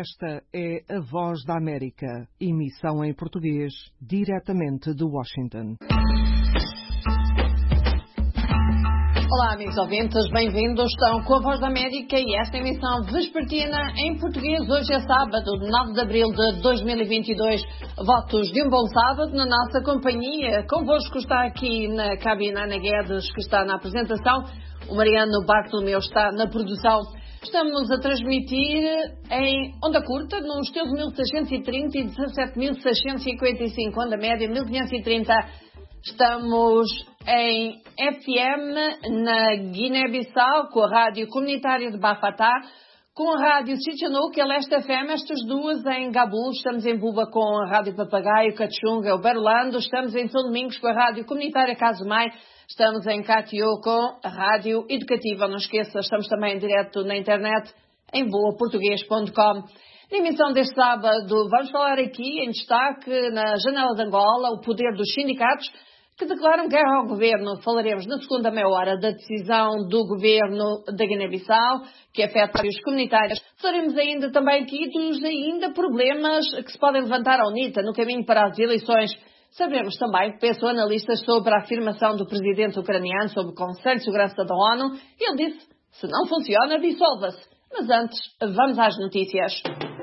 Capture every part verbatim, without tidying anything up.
Esta é a Voz da América, emissão em português, diretamente de Washington. Olá, amigos ouvintes, bem-vindos. Estão com a Voz da América e esta emissão vespertina em português. Hoje é sábado, nove de abril de dois mil e vinte e dois. Votos de um bom sábado na nossa companhia. Convosco está aqui na cabina Ana Guedes, que está na apresentação. O Mariano Bartolomeu está na produção. Estamos a transmitir em onda curta, nos teus mil seiscentos e trinta e dezassete mil seiscentos e cinquenta e cinco, onda média mil quinhentos e trinta. Estamos em F M na Guiné-Bissau, com a Rádio Comunitária de Bafatá, com a Rádio Sitianouk, a Leste F M, estas duas em Gabul. Estamos em Buba com a Rádio Papagaio, Cachunga, o Berlando. Estamos em São Domingos com a Rádio Comunitária Casumai. Estamos em Catió com a Rádio Educativa. Não esqueça, estamos também em direto na internet em boa português ponto com. Na emissão deste sábado vamos falar aqui em destaque na Janela de Angola o poder dos sindicatos que declaram guerra ao governo. Falaremos na segunda meia hora da decisão do governo da Guiné-Bissau, que afeta os comunitários. Falaremos ainda também aqui dos ainda problemas que se podem levantar à UNITA no caminho para as eleições. Sabemos também que pensam analistas sobre a afirmação do presidente ucraniano sobre o Conselho de Segurança da ONU. Ele disse, se não funciona, dissolva-se. Mas antes, vamos às notícias.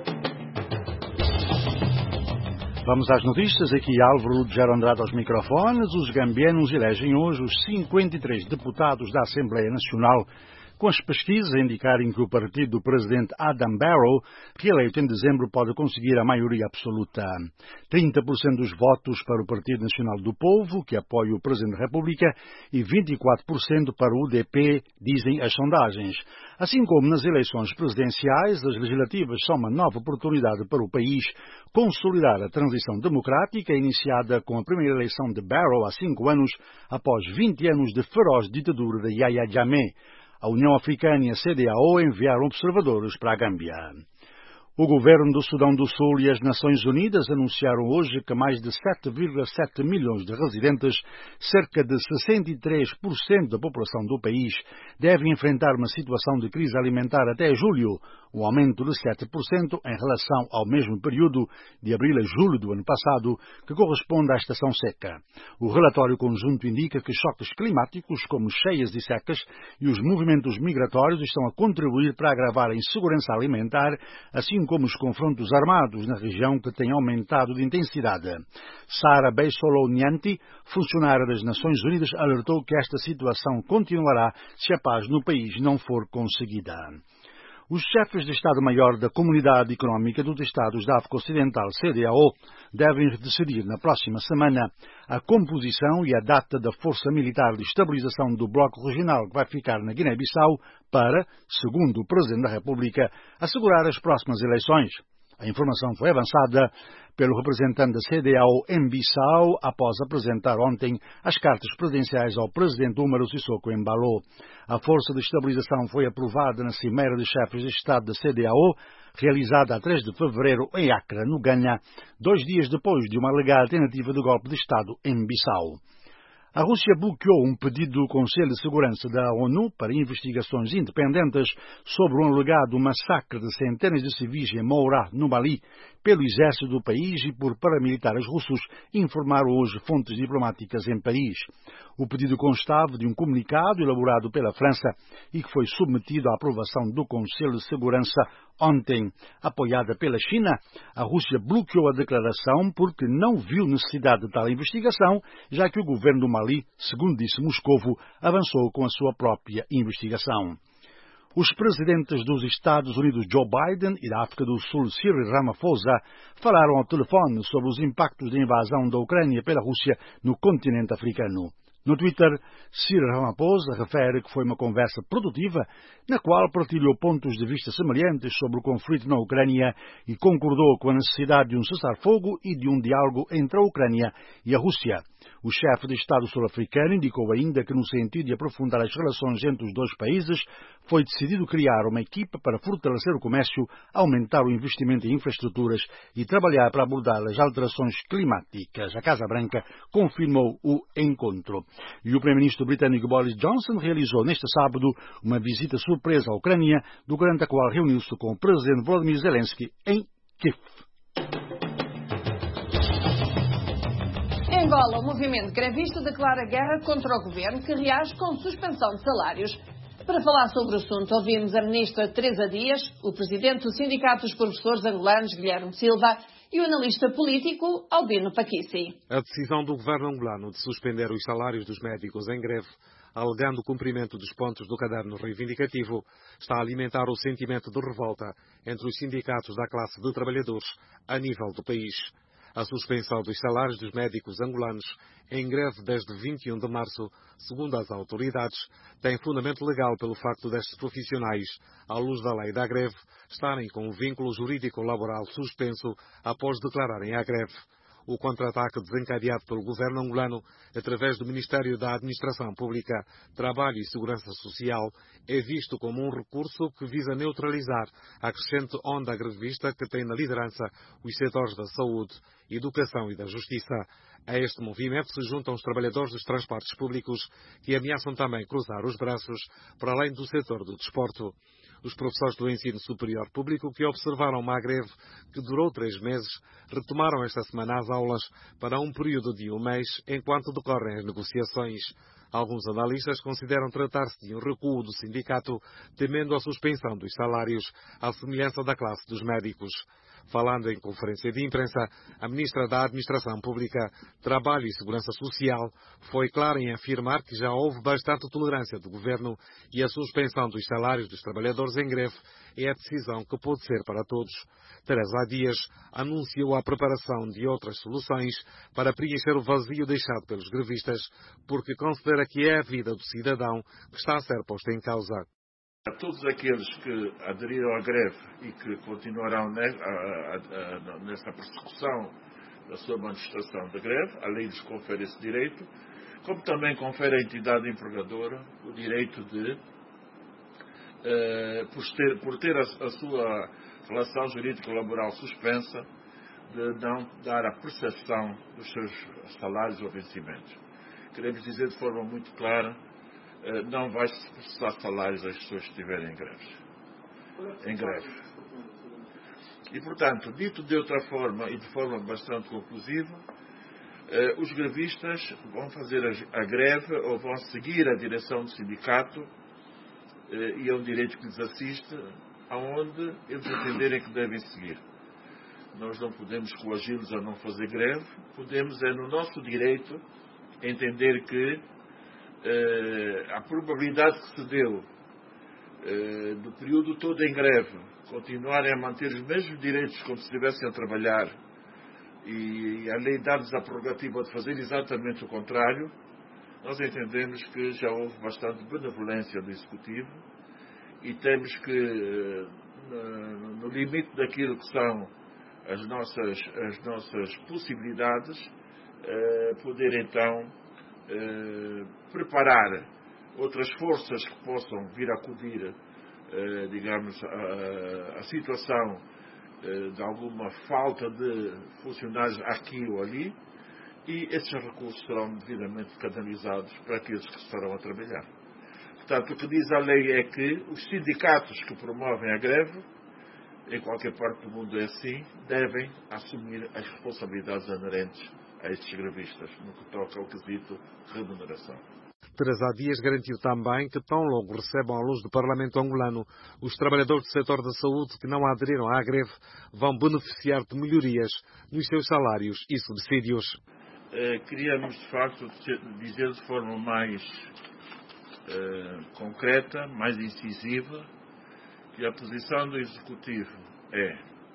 Vamos às notícias. Aqui Álvaro de Gero Andrade aos microfones. Os gambianos elegem hoje os cinquenta e três deputados da Assembleia Nacional, com as pesquisas a indicarem que o partido do presidente Adam Barrow, reeleito em dezembro, pode conseguir a maioria absoluta. trinta por cento dos votos para o Partido Nacional do Povo, que apoia o Presidente da República, e vinte e quatro por cento para o U D P, dizem as sondagens. Assim como nas eleições presidenciais, as legislativas são uma nova oportunidade para o país consolidar a transição democrática iniciada com a primeira eleição de Barrow há cinco anos, após vinte anos de feroz ditadura de Yahya Jammeh. A União Africana e a C D A O enviaram observadores para a Gâmbia. O governo do Sudão do Sul e as Nações Unidas anunciaram hoje que mais de sete vírgula sete milhões de residentes, cerca de sessenta e três por cento da população do país, devem enfrentar uma situação de crise alimentar até julho, um aumento de sete por cento em relação ao mesmo período de abril a julho do ano passado, que corresponde à estação seca. O relatório conjunto indica que choques climáticos, como cheias e secas, e os movimentos migratórios estão a contribuir para agravar a insegurança alimentar, assim como os confrontos armados na região que têm aumentado de intensidade. Sara Beisolo-Nyanti, funcionária das Nações Unidas, alertou que esta situação continuará se a paz no país não for conseguida. Os chefes de Estado-Maior da Comunidade Económica dos Estados da África Ocidental, C D A O, devem decidir na próxima semana a composição e a data da Força Militar de Estabilização do Bloco Regional que vai ficar na Guiné-Bissau para, segundo o Presidente da República, assegurar as próximas eleições. A informação foi avançada pelo representante da C D A O em Bissau após apresentar ontem as cartas presidenciais ao presidente Umaro Sissoko Embalo. A Força de Estabilização foi aprovada na Cimeira de Chefes de Estado da C D A O, realizada a três de fevereiro em Accra, no Ghana, dois dias depois de uma alegada tentativa de golpe de Estado em Bissau. A Rússia bloqueou um pedido do Conselho de Segurança da ONU para investigações independentes sobre um alegado massacre de centenas de civis em Mourá, no Mali, pelo exército do país e por paramilitares russos, informaram hoje fontes diplomáticas em Paris. O pedido constava de um comunicado elaborado pela França e que foi submetido à aprovação do Conselho de Segurança ontem. Apoiada pela China, a Rússia bloqueou a declaração porque não viu necessidade de tal investigação, já que o governo do Mali, segundo disse Moscovo, avançou com a sua própria investigação. Os presidentes dos Estados Unidos Joe Biden e da África do Sul Cyril Ramaphosa falaram ao telefone sobre os impactos da invasão da Ucrânia pela Rússia no continente africano. No Twitter, Cyril Ramaphosa refere que foi uma conversa produtiva na qual partilhou pontos de vista semelhantes sobre o conflito na Ucrânia e concordou com a necessidade de um cessar-fogo e de um diálogo entre a Ucrânia e a Rússia. O chefe de Estado sul-africano indicou ainda que, no sentido de aprofundar as relações entre os dois países, foi decidido criar uma equipa para fortalecer o comércio, aumentar o investimento em infraestruturas e trabalhar para abordar as alterações climáticas. A Casa Branca confirmou o encontro. E o primeiro-ministro britânico Boris Johnson realizou neste sábado uma visita surpresa à Ucrânia, durante a qual reuniu-se com o presidente Volodymyr Zelensky em Kiev. Em Angola, o movimento grevista declara guerra contra o governo, que reage com suspensão de salários. Para falar sobre o assunto, ouvimos a ministra Teresa Dias, o presidente do Sindicato dos Professores Angolanos, Guilherme Silva, e o analista político Albino Paquissi. A decisão do governo angolano de suspender os salários dos médicos em greve, alegando o cumprimento dos pontos do caderno reivindicativo, está a alimentar o sentimento de revolta entre os sindicatos da classe de trabalhadores a nível do país. A suspensão dos salários dos médicos angolanos em greve desde vinte e um de março, segundo as autoridades, tem fundamento legal pelo facto destes profissionais, à luz da lei da greve, estarem com o vínculo jurídico-laboral suspenso após declararem a greve. O contra-ataque desencadeado pelo governo angolano, através do Ministério da Administração Pública, Trabalho e Segurança Social, é visto como um recurso que visa neutralizar a crescente onda grevista que tem na liderança os setores da saúde, educação e da justiça. A este movimento se juntam os trabalhadores dos transportes públicos, que ameaçam também cruzar os braços para além do setor do desporto. Os professores do ensino superior público, que observaram uma greve que durou três meses, retomaram esta semana as aulas para um período de um mês, enquanto decorrem as negociações. Alguns analistas consideram tratar-se de um recuo do sindicato, temendo a suspensão dos salários, à semelhança da classe dos médicos. Falando em conferência de imprensa, a ministra da Administração Pública, Trabalho e Segurança Social foi clara em afirmar que já houve bastante tolerância do governo e a suspensão dos salários dos trabalhadores em greve é a decisão que pode ser para todos. Teresa Dias anunciou a preparação de outras soluções para preencher o vazio deixado pelos grevistas, porque considera que é a vida do cidadão que está a ser posta em causa. A todos aqueles que aderiram à greve e que continuarão nessa persecução da sua manifestação de greve, a lei lhes confere esse direito, como também confere à entidade empregadora o direito de, eh, por ter, por ter a, a sua relação jurídico-laboral suspensa, de não dar a percepção dos seus salários ou vencimentos. Queremos dizer de forma muito clara, não vai-se processar salários às pessoas que estiverem em greve. Em greve. E, portanto, dito de outra forma e de forma bastante conclusiva, os grevistas vão fazer a greve ou vão seguir a direção do sindicato, e é um direito que lhes assiste, aonde eles entenderem que devem seguir. Nós não podemos coagi-los a não fazer greve, podemos, é no nosso direito, entender que Uh, a probabilidade que se deu uh, do período todo em greve continuarem a manter os mesmos direitos como se estivessem a trabalhar e a lei dar-lhes a prerrogativa de fazer exatamente o contrário, nós entendemos que já houve bastante benevolência do Executivo e temos que, uh, no, no limite daquilo que são as nossas, as nossas possibilidades, uh, poder então Uh, preparar outras forças que possam vir a acudir, uh, digamos, a, a situação uh, de alguma falta de funcionários aqui ou ali, e esses recursos serão devidamente canalizados para aqueles que estarão a trabalhar. Portanto, o que diz a lei é que os sindicatos que promovem a greve, em qualquer parte do mundo é assim, devem assumir as responsabilidades inerentes a estes grevistas, no que toca ao quesito remuneração. Teresa Dias garantiu também que, tão logo recebam a luz do Parlamento angolano, os trabalhadores do setor da saúde que não aderiram à greve vão beneficiar de melhorias nos seus salários e subsídios. Eh, queríamos, de facto, dizer de forma mais eh, concreta, mais incisiva, que a posição do Executivo é,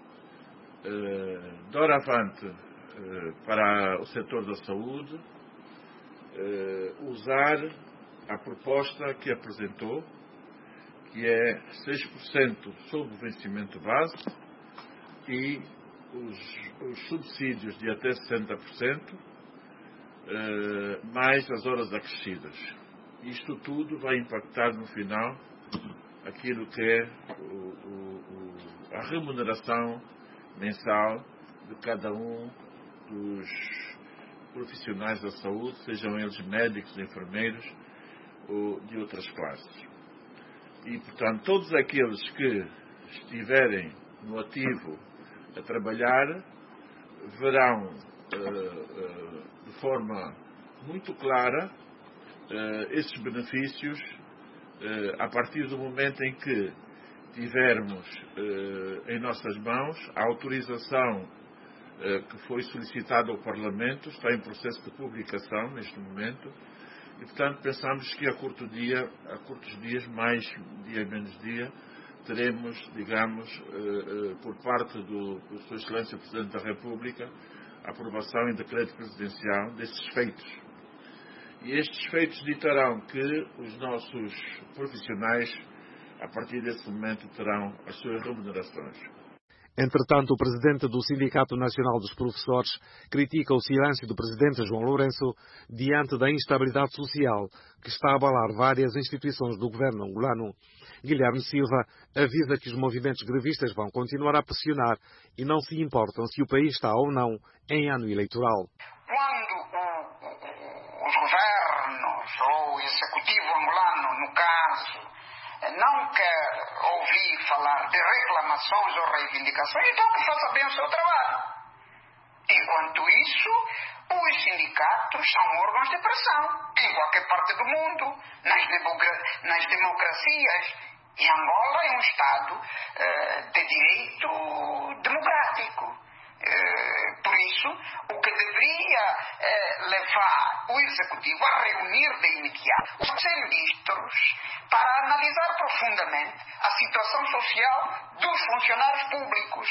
eh, doravante, para o setor da saúde, usar a proposta que apresentou, que é seis por cento sobre o vencimento base e os, os subsídios de até sessenta por cento uh, mais as horas acrescidas. Isto tudo vai impactar no final aquilo que é o, o, o, a remuneração mensal de cada um dos profissionais da saúde, sejam eles médicos, enfermeiros ou de outras classes. E, portanto, todos aqueles que estiverem no ativo a trabalhar verão uh, uh, de forma muito clara uh, esses benefícios uh, a partir do momento em que tivermos uh, em nossas mãos a autorização uh, que foi solicitada ao Parlamento, está em processo de publicação neste momento, e, portanto, pensamos que a curto dia, a curtos dias, mais dia menos dia, teremos, digamos, por parte do, do Sua Excelência Presidente da República, a aprovação em decreto presidencial desses feitos. E estes feitos ditarão que os nossos profissionais, a partir desse momento, terão as suas remunerações. Entretanto, o presidente do Sindicato Nacional dos Professores critica o silêncio do presidente João Lourenço diante da instabilidade social que está a abalar várias instituições do governo angolano. Guilherme Silva avisa que os movimentos grevistas vão continuar a pressionar e não se importam se o país está ou não em ano eleitoral. Quando o, o, os governos ou o executivo angolano, no caso, não quer ouvir falar de reclamações ou reivindicações, então que faça bem o seu trabalho. Enquanto isso, os sindicatos são órgãos de pressão em qualquer parte do mundo, nas, nas democracias. E Angola é um Estado uh, de direito democrático. Uh, por isso, o que deveria uh, levar o Executivo a reunir de imediato os ministros para analisar profundamente a situação social dos funcionários públicos.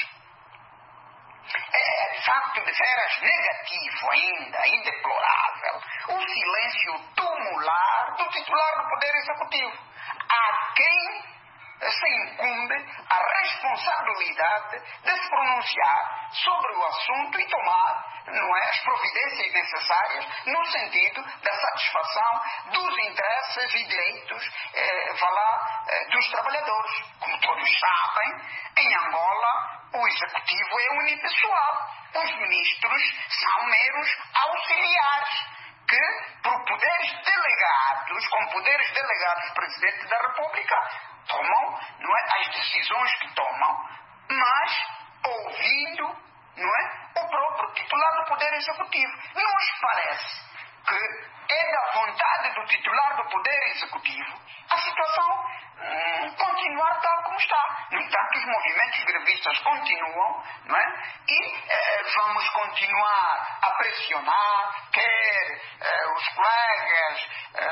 É de facto de veras negativo ainda e deplorável o silêncio tumular do titular do Poder Executivo, a quem se incumbe a responsabilidade de se pronunciar sobre o assunto e tomar, não é, as providências necessárias no sentido da satisfação dos interesses e direitos eh, vá lá, eh, dos trabalhadores. Como todos sabem, em Angola o Executivo é unipessoal. Os ministros são meros auxiliares que, por poderes delegados, com poderes delegados do Presidente da República, tomam, não é, as decisões que tomam, mas ouvindo, não é, o próprio titular do Poder Executivo. Nos parece que é da vontade do titular do Poder Executivo a situação hum, continuar tal como está. No entanto, os movimentos grevistas continuam, não é? E eh, vamos continuar a pressionar, quer eh, os colegas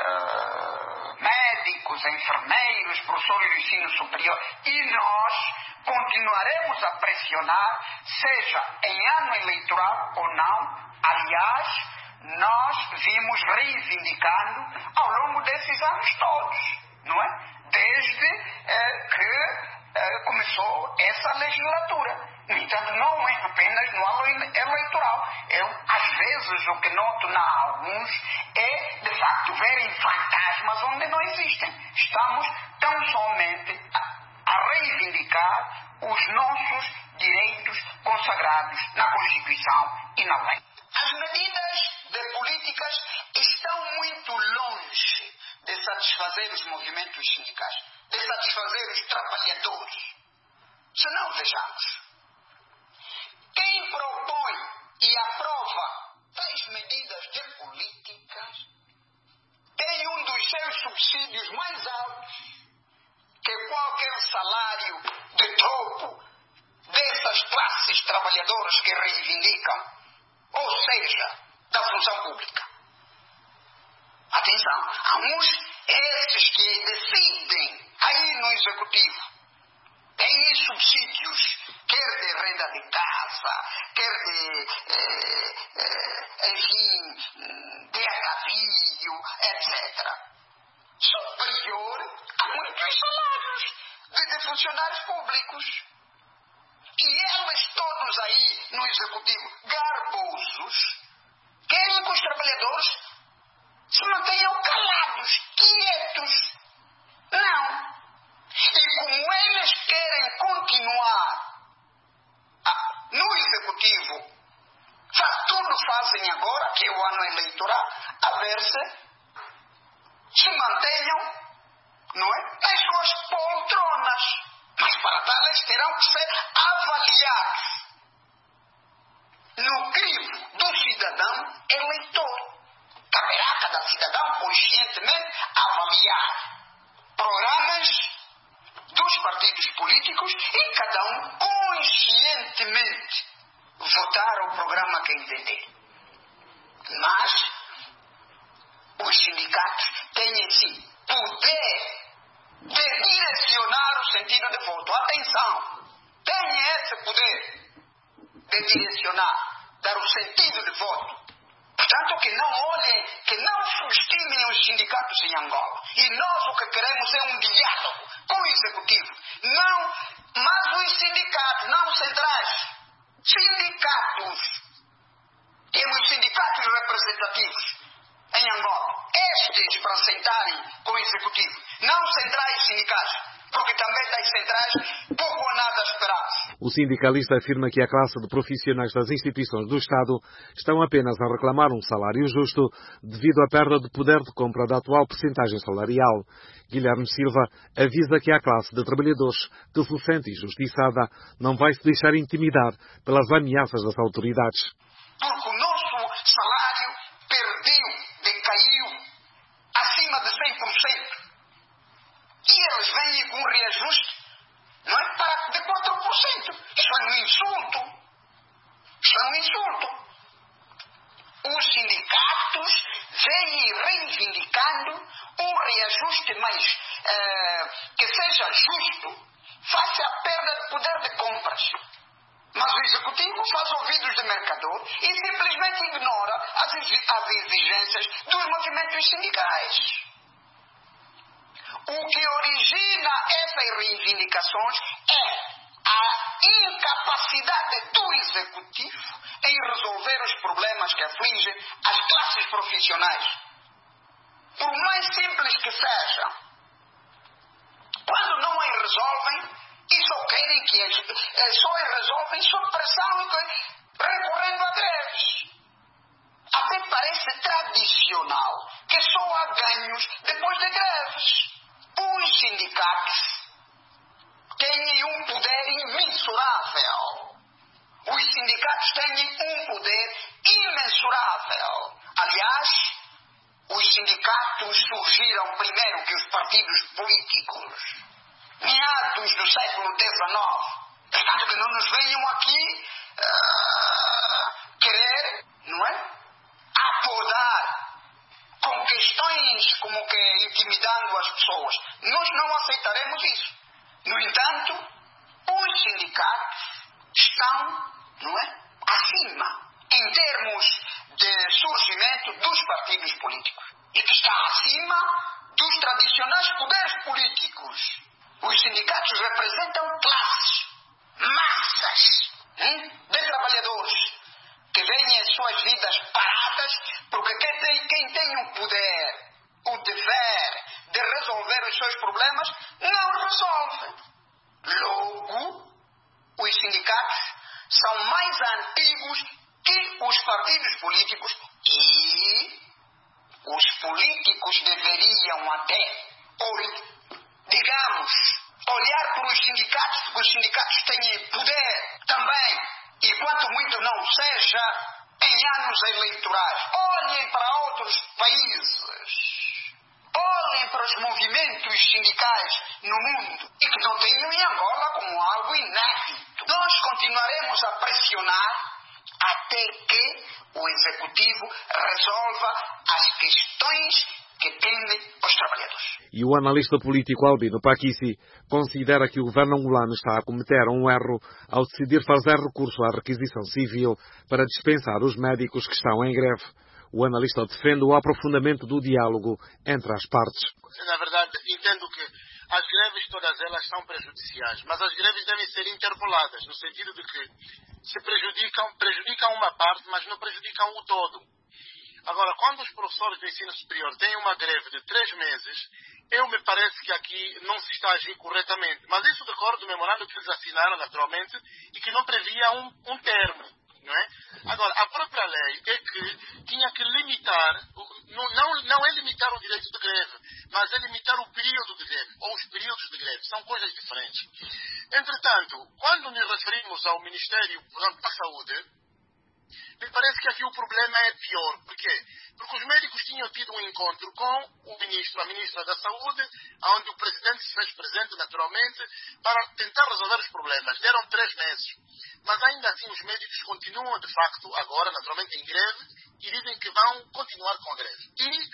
eh, médicos, enfermeiros, professores do ensino superior, e nós continuaremos a pressionar, seja em ano eleitoral ou não. Aliás, nós vimos reivindicando ao longo desses anos todos, não é? Desde eh, que eh, começou essa legislatura. No entanto, não é apenas no ano eleitoral. Eu, às vezes, o que noto em alguns é, de facto, verem fantasmas onde não existem. Estamos tão somente a, a reivindicar os nossos direitos consagrados na Constituição e na lei. As medidas de políticas estão muito longe de satisfazer os movimentos sindicais, de satisfazer os trabalhadores. Se não, vejamos. Quem propõe e aprova tais medidas de políticas tem um dos seus subsídios mais altos que qualquer salário de troco dessas classes trabalhadoras que reivindicam, ou seja, da função pública. Atenção, há uns, esses que decidem aí no Executivo, têm subsídios, quer de renda de casa, quer de, eh, eh, enfim, de agravio, etcétera, superior a muitos salários de, de funcionários públicos. E eles todos aí no Executivo, garbosos, querem que os trabalhadores se mantenham calados, quietos. Não. E como eles querem continuar a, no executivo, faz, tudo fazem agora, que é o ano eleitoral, a ver-se se mantenham, não é, nas suas poltronas. Mas para tal eles terão que ser avaliados no crivo do cidadão eleitor. Caberá a cada cidadão conscientemente avaliar programas dos partidos políticos e cada um conscientemente votar o programa que entender. Mas os sindicatos têm sim poder de direcionar o sentido de voto. Atenção! Têm esse poder de direcionar, dar o sentido de voto. Portanto, que não olhem, que não subestimem os sindicatos em Angola. E nós o que queremos é um diálogo com o executivo. Não, mas os sindicatos, não centrais. Sindicatos. Temos sindicatos representativos em Angola. Estes para sentarem com o executivo. Não centrais sindicais. Porque também das centrais pouco ou nada esperamos. O sindicalista afirma que a classe de profissionais das instituições do Estado estão apenas a reclamar um salário justo devido à perda de poder de compra da atual percentagem salarial. Guilherme Silva avisa que a classe de trabalhadores que se sente injustiçada não vai se deixar intimidar pelas ameaças das autoridades. Porque o nosso salário perdeu, decaiu acima de cem por cento. E eles vêm com um reajuste, não é, para de quatro por cento. Isso é um insulto. Isso é um insulto. Os sindicatos vêm reivindicando um reajuste mais uh, que seja justo face à perda de poder de compras. Mas o executivo faz ouvidos de mercador e simplesmente ignora as, as exigências dos movimentos sindicais. O que origina essas reivindicações é a incapacidade do executivo em resolver os problemas que afligem as classes profissionais. Por mais simples que sejam, quando não as resolvem, e só querem que as, só as resolvem sob pressão e recorrendo a greves. Até parece tradicional que só há ganhos depois de greves. Os sindicatos têm um poder imensurável. Os sindicatos têm um poder imensurável. Aliás, os sindicatos surgiram primeiro que os partidos políticos, meados do século dezenove. Portanto, que não nos venham aqui uh, querer, não é, apodar com questões como que intimidando as pessoas. Nós não aceitaremos isso. No entanto, os sindicatos estão, não é, acima em termos de surgimento dos partidos políticos. E que está acima dos tradicionais poderes políticos. Os sindicatos representam classes, massas hein, de trabalhadores que veem as suas vidas paradas porque quem tem, quem tem o poder, o dever de resolver os seus problemas, não resolve. Logo, os sindicatos são mais antigos que os partidos políticos e os políticos deveriam até, digamos, olhar para os sindicatos, porque os sindicatos têm poder também, e quanto muito não seja, em anos eleitorais. Olhem para outros países. Olhem para os movimentos sindicais no mundo e que não tenham em Angola como algo inédito. Nós continuaremos a pressionar até que o Executivo resolva as questões que tendem aos trabalhadores. E o analista político Albino Paquissi considera que o governo angolano está a cometer um erro ao decidir fazer recurso à requisição civil para dispensar os médicos que estão em greve. O analista defende o aprofundamento do diálogo entre as partes. Na verdade, entendo que as greves, todas elas, são prejudiciais, mas as greves devem ser interpoladas, no sentido de que se prejudicam, prejudicam uma parte, mas não prejudicam o todo. Agora, quando os professores do ensino superior têm uma greve de três meses, eu me parece que aqui não se está a agir corretamente. Mas isso decorre do memorando que eles assinaram, naturalmente, e que não previa um, um termo. Não é? Agora, a própria lei é que tinha que limitar, não, não, não é limitar o direito de greve, mas é limitar o período de greve, ou os períodos de greve, são coisas diferentes. Entretanto, quando nos referimos ao Ministério da Saúde, me parece que aqui o problema é pior. Por quê? Porque os médicos tinham tido um encontro com o ministro, a ministra da Saúde, onde o presidente se fez presente naturalmente, para tentar resolver os problemas. Deram três meses. Mas ainda assim os médicos continuam, de facto, agora, naturalmente, em greve, e dizem que vão continuar com a greve.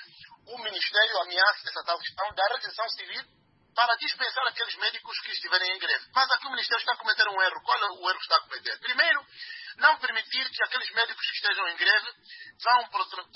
E o Ministério ameaça essa tal questão da retenção civil para dispensar aqueles médicos que estiverem em greve. Mas aqui o Ministério está a cometer um erro. Qual é o erro que está a cometer? Primeiro, não permitir que aqueles médicos que estejam em greve vão para o, para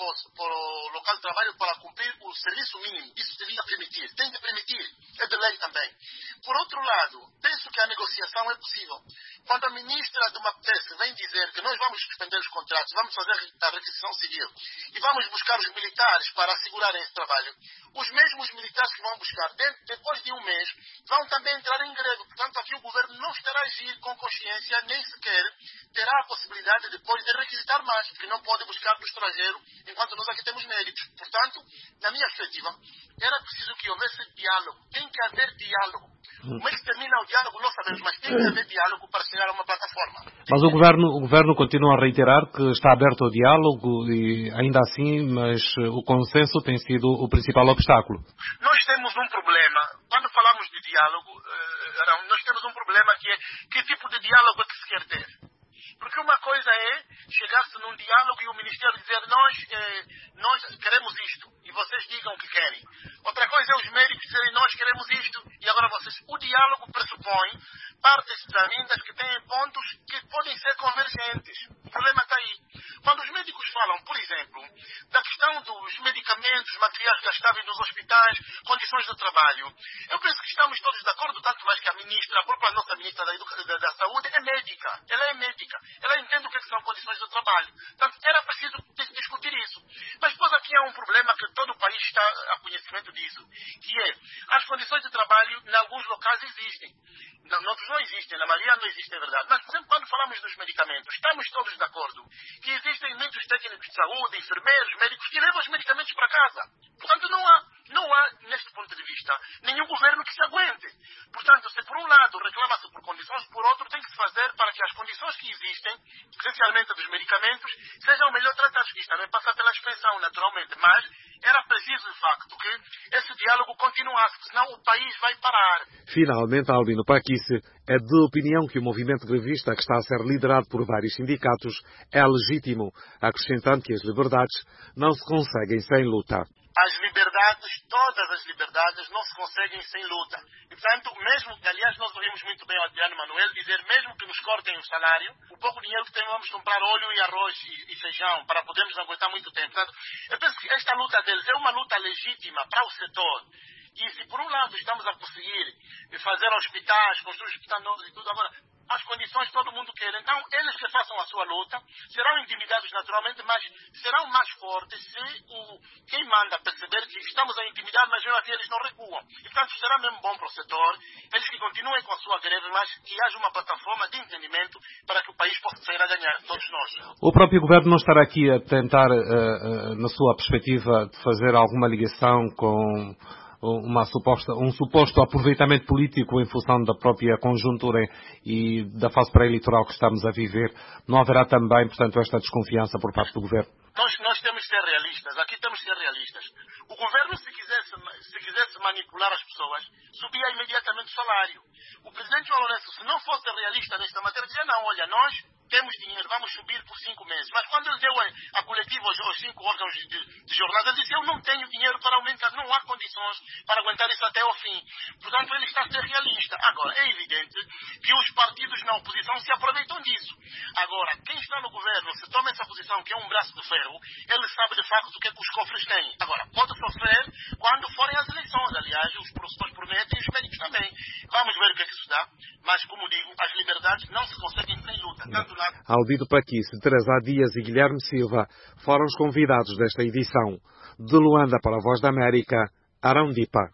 o local de trabalho para cumprir o serviço mínimo. Isso devia permitir. Tem de permitir. É de lei também. Por outro lado, penso que a negociação é possível. Quando a ministra de uma P E S vem dizer que nós vamos suspender os contratos, vamos fazer a requisição civil e vamos buscar os militares para assegurarem esse trabalho, os mesmos militares que vão buscar dentro, depois de um mês vão também entrar em greve. Portanto, aqui o governo não estará a agir com consciência, nem sequer terá a possibilidade depois de requisitar mais, porque não pode buscar do estrangeiro enquanto nós aqui temos médicos. Portanto, na minha perspectiva, era preciso que houvesse diálogo. Tem que haver diálogo. Como é que termina o diálogo, não sabemos, mas tem que haver diálogo para chegar a uma plataforma. Mas o governo, o governo continua a reiterar que está aberto ao diálogo e ainda assim, mas o consenso tem sido o principal obstáculo. Nós temos um problema. Quando falamos de diálogo, nós temos um problema que é que tipo de diálogo é que se quer ter. Porque uma coisa é chegar-se num diálogo e o Ministério dizer nós, eh, nós queremos isto e vocês digam o que querem. Outra coisa é os médicos dizerem nós queremos isto e agora vocês. O diálogo pressupõe partes das vindas que têm pontos que podem ser convergentes. O problema está aí. Quando os médicos falam, por exemplo, da questão dos medicamentos, materiais gastáveis nos hospitais, condições de trabalho, eu penso que estamos todos de acordo, tanto mais que a ministra, a própria nossa ministra da, Educa... da, da Saúde é médica. Ela é médica. Ela entende o que são condições de trabalho. Portanto, era preciso discutir isso. Mas depois aqui há um problema que todo o país está a conhecimento disso, que é, as condições de trabalho em alguns locais existem. Em outros não existem, na maioria não existem, é verdade. Mas, por exemplo, quando falamos dos medicamentos, estamos todos de acordo que existem muitos técnicos de saúde, enfermeiros, médicos, que levam os medicamentos para casa. Portanto, não há, não há, neste ponto de vista, nenhum governo que se aguente. Portanto, se por um lado reclama-se por condições, por outro tem que se fazer para que as condições que existem, essencialmente dos medicamentos, sejam melhor tratadas. Isto também passa pela expressão, naturalmente, mas era preciso, de facto, que esse diálogo continuasse, senão o país vai parar. Finalmente, Albino Paquice é de opinião que o movimento grevista, que está a ser liderado por vários sindicatos, é legítimo, acrescentando que as liberdades não se conseguem sem luta. As liberdades, todas as liberdades, não se conseguem sem luta. E, portanto, mesmo, aliás, nós ouvimos muito bem o Adriano Manuel dizer, mesmo que nos cortem o salário, o pouco dinheiro que temos, vamos comprar óleo e arroz e, e feijão para podermos aguentar muito tempo. Portanto, eu penso que esta luta deles é uma luta legítima para o setor. E se por um lado estamos a conseguir fazer hospitais, construir hospitais novos e tudo, agora as condições todo mundo quer. Então, eles que façam a sua luta, serão intimidados naturalmente, mas serão mais fortes se o, quem manda perceber que estamos a intimidar, mas mesmo assim eles não recuam. E, portanto, será mesmo bom para o setor, eles que continuem com a sua greve, mas que haja uma plataforma de entendimento para que o país possa sair a ganhar, todos nós. O próprio governo não estará aqui a tentar, uh, uh, na sua perspectiva, de fazer alguma ligação com uma suposta, um suposto aproveitamento político em função da própria conjuntura e da fase pré-eleitoral que estamos a viver. Não haverá também, portanto, esta desconfiança por parte do governo? Nós, nós temos que ser realistas. Aqui temos que ser realistas. O governo, se quisesse, se quisesse manipular as pessoas, subia imediatamente o salário. O presidente João Lourenço, se não fosse realista nesta matéria, dizia, não, olha, nós temos dinheiro, vamos subir por cinco meses. Mas quando ele deu a, a coletiva aos, aos cinco órgãos de, de jornada, ele disse, eu não tenho dinheiro para aumentar, não há condições para aguentar isso até ao fim. Portanto, ele está a ser realista. Agora, é evidente que os partidos na oposição se aproveitam disso. Agora, quem está no governo, se toma essa posição, que é um braço de ferro, ele sabe de facto o que é que os cofres têm. Agora, pode sofrer quando forem as eleições. Aliás, os professores internet e os médicos também. Vamos ver o que é que isso dá, mas, como digo, as liberdades não se conseguem sem luta. Tanto na... Albido Paquice, Teresa Dias e Guilherme Silva foram os convidados desta edição. De Luanda para a Voz da América, Arão Dipa.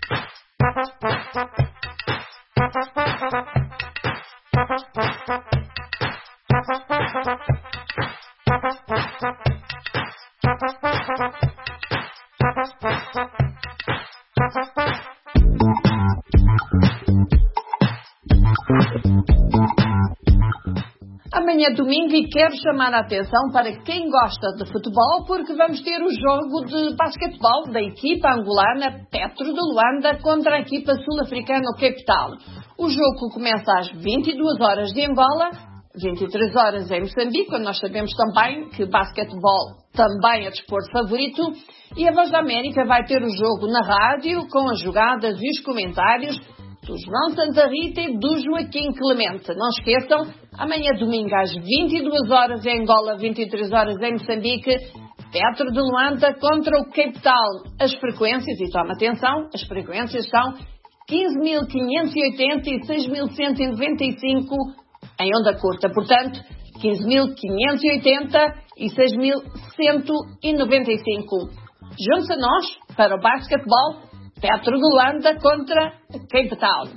Amanhã é domingo e quero chamar a atenção para quem gosta de futebol, porque vamos ter o jogo de basquetebol da equipa angolana Petro de Luanda contra a equipa sul-africana Cape Town. O jogo começa às vinte e duas horas de Angola, vinte e três horas em Moçambique, quando nós sabemos também que basquetebol também é desporto favorito, e a Voz da América vai ter o jogo na rádio com as jogadas e os comentários do João Santa Rita e do Joaquim Clemente. Não esqueçam, amanhã domingo às vinte e duas horas em Angola, vinte e três horas em Moçambique, Petro de Luanda contra o Cape Town. As frequências, e toma atenção, as frequências são quinze mil quinhentos e oitenta e seis mil cento e noventa e cinco em onda curta. Portanto, quinze mil quinhentos e oitenta e seis mil cento e noventa e cinco. Junte-se a nós para o basquetebol Petro de Luanda contra Cape Town.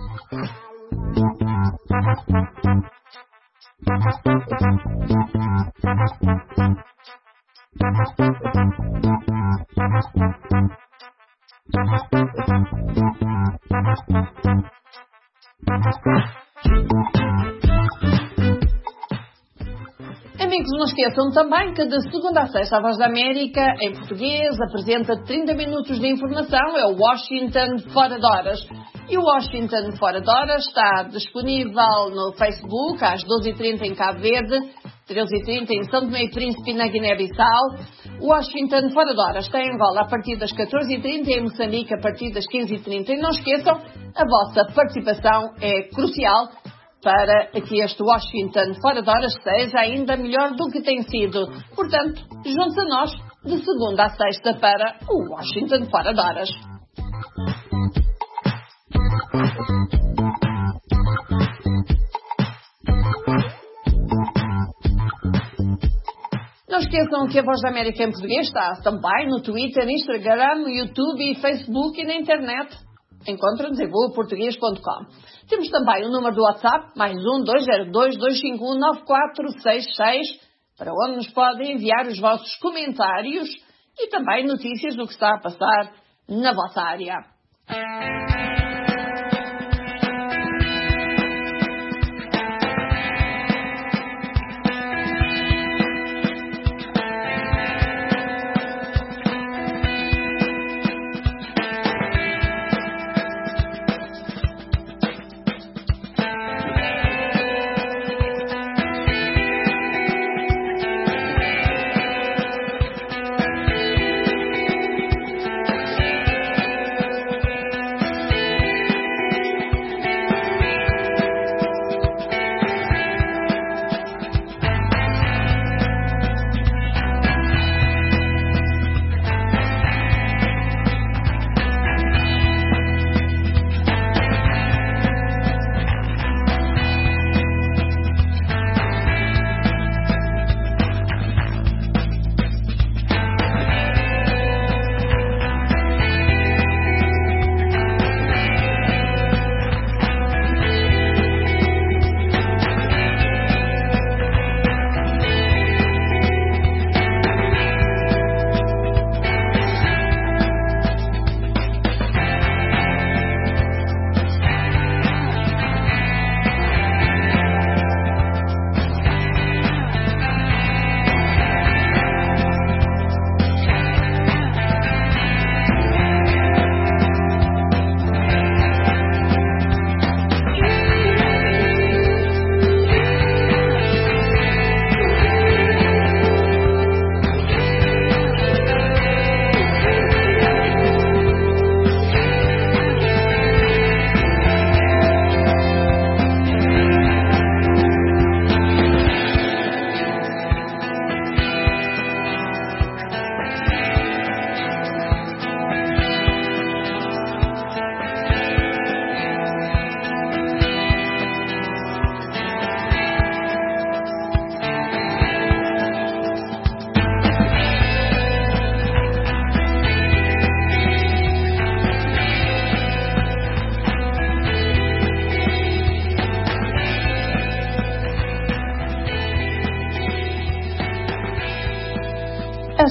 Amigos, não esqueçam também que de segunda a sexta a Voz da América, em português, apresenta trinta minutos de informação, é o Washington Fora de Horas. E o Washington Fora de Horas está disponível no Facebook, às doze e trinta em Cabo Verde, treze e trinta em São Tomé e Príncipe, na Guiné-Bissau. O Washington Fora de Horas está em Angola a partir das catorze e trinta e em Moçambique a partir das quinze e trinta. E não esqueçam, a vossa participação é crucial para que este Washington Fora de Horas seja ainda melhor do que tem sido. Portanto, junte-se a nós de segunda a sexta para o Washington Fora de Horas. Não esqueçam que a Voz da América em português está também no Twitter, Instagram, YouTube e Facebook e na internet. Encontra-nos em voa português ponto com. Temos também o número do WhatsApp, mais um dois zero dois, dois cinco um, nove quatro seis seis, para onde nos podem enviar os vossos comentários e também notícias do que está a passar na vossa área.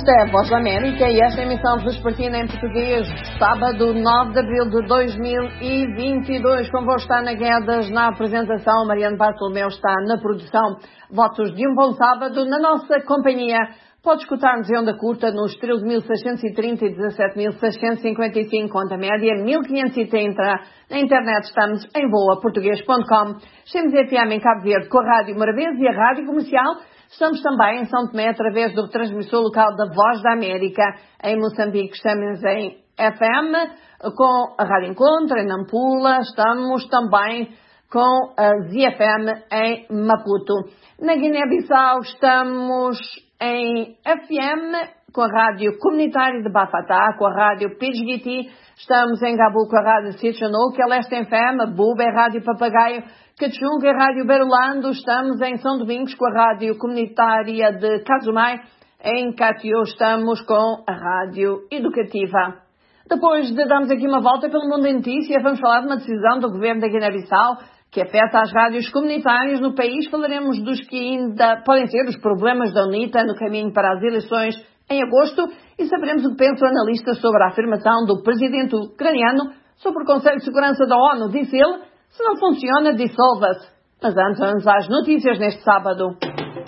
Esta é a Voz da América e esta emissão vespertina em português, sábado nove de abril de dois mil e vinte e dois. Convosco está Ana Guedes na apresentação, Mariano Bartolomeu está na produção. Votos de um bom sábado na nossa companhia. Pode escutar-nos em onda curta nos treze mil seiscentos e trinta e dezassete mil seiscentos e cinquenta e cinco, onda média mil quinhentos e trinta. Na internet estamos em voa português ponto com. Estamos F M em Cabo Verde com a Rádio Morabeza e a Rádio Comercial. Estamos também em São Tomé através do transmissor local da Voz da América. Em Moçambique estamos em F M com a Rádio Encontro, em Nampula. Estamos também com a Z F M em Maputo. Na Guiné-Bissau estamos em F M com a Rádio Comunitária de Bafatá, com a Rádio Pidgiti. Estamos em Gabu com a Rádio Sitchanou, que é Leste F M, Buba é Rádio Papagaio, Cachunga é Rádio Berolando. Estamos em São Domingos com a Rádio Comunitária de Cazumai. Em Catió estamos com a Rádio Educativa. Depois de darmos aqui uma volta pelo mundo em notícia, vamos falar de uma decisão do governo da Guiné-Bissau que afeta as rádios comunitárias no país. Falaremos dos que ainda podem ser os problemas da UNITA no caminho para as eleições em agosto e saberemos o que pensa o analista sobre a afirmação do presidente ucraniano sobre o Conselho de Segurança da ONU. Diz ele, se não funciona, dissolva-se. Mas antes, vamos às notícias neste sábado.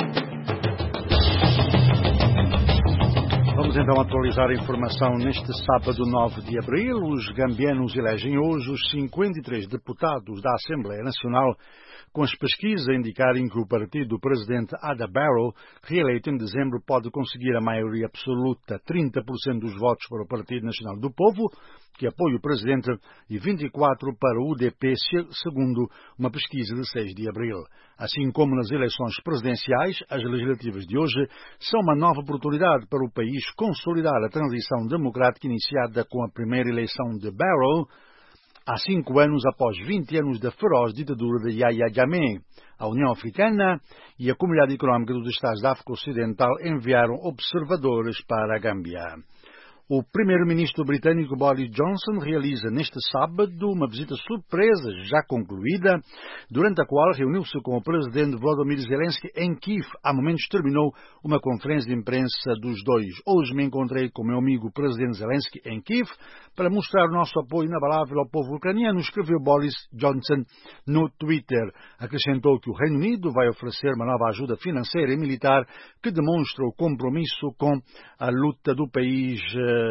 Vamos então atualizar a informação neste sábado nove de abril. Os gambianos elegem hoje os cinquenta e três deputados da Assembleia Nacional, com as pesquisas a indicarem que o partido do presidente Adama Barrow, reeleito em dezembro, pode conseguir a maioria absoluta, trinta por cento dos votos para o Partido Nacional do Povo, que apoia o presidente, e vinte e quatro por cento para o U D P, segundo uma pesquisa de seis de abril. Assim como nas eleições presidenciais, as legislativas de hoje são uma nova oportunidade para o país consolidar a transição democrática iniciada com a primeira eleição de Barrow, há cinco anos após vinte anos da feroz ditadura de Yahya Jammeh. A União Africana e a Comunidade Económica dos Estados da África Ocidental enviaram observadores para a Gâmbia. O primeiro-ministro britânico Boris Johnson realiza neste sábado uma visita surpresa, já concluída, durante a qual reuniu-se com o presidente Volodymyr Zelensky em Kiev. Há momentos terminou uma conferência de imprensa dos dois. Hoje me encontrei com o meu amigo presidente Zelensky em Kiev para mostrar o nosso apoio inabalável ao povo ucraniano, escreveu Boris Johnson no Twitter. Acrescentou que o Reino Unido vai oferecer uma nova ajuda financeira e militar que demonstra o compromisso com a luta do país,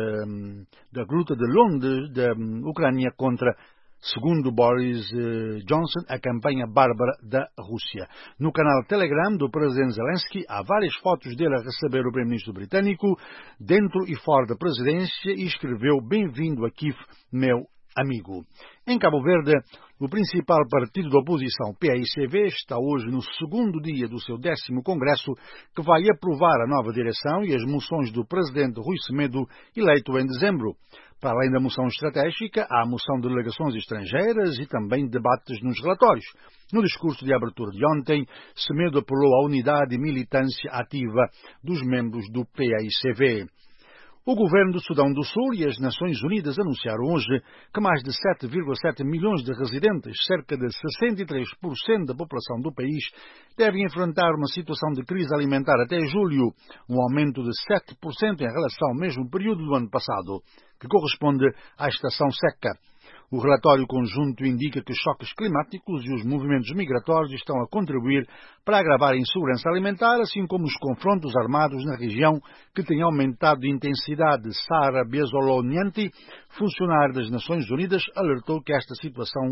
da luta de Londres, da Ucrânia contra, segundo Boris Johnson, a campanha bárbara da Rússia. No canal Telegram do presidente Zelensky há várias fotos dele a receber o primeiro-ministro britânico, dentro e fora da presidência, e escreveu: "Bem-vindo a Kiev, meu amigo." Em Cabo Verde, o principal partido da oposição, P A I C V, está hoje no segundo dia do seu décimo congresso, que vai aprovar a nova direção e as moções do presidente Rui Semedo, eleito em dezembro. Para além da moção estratégica, há a moção de delegações estrangeiras e também debates nos relatórios. No discurso de abertura de ontem, Semedo apelou à unidade e militância ativa dos membros do P A I C V. O governo do Sudão do Sul e as Nações Unidas anunciaram hoje que mais de sete vírgula sete milhões de residentes, cerca de sessenta e três por cento da população do país, devem enfrentar uma situação de crise alimentar até julho, um aumento de sete por cento em relação ao mesmo período do ano passado, que corresponde à estação seca. O relatório conjunto indica que os choques climáticos e os movimentos migratórios estão a contribuir para agravar a insegurança alimentar, assim como os confrontos armados na região, que têm aumentado de intensidade. Sara Besolonianti, funcionária das Nações Unidas, alertou que esta situação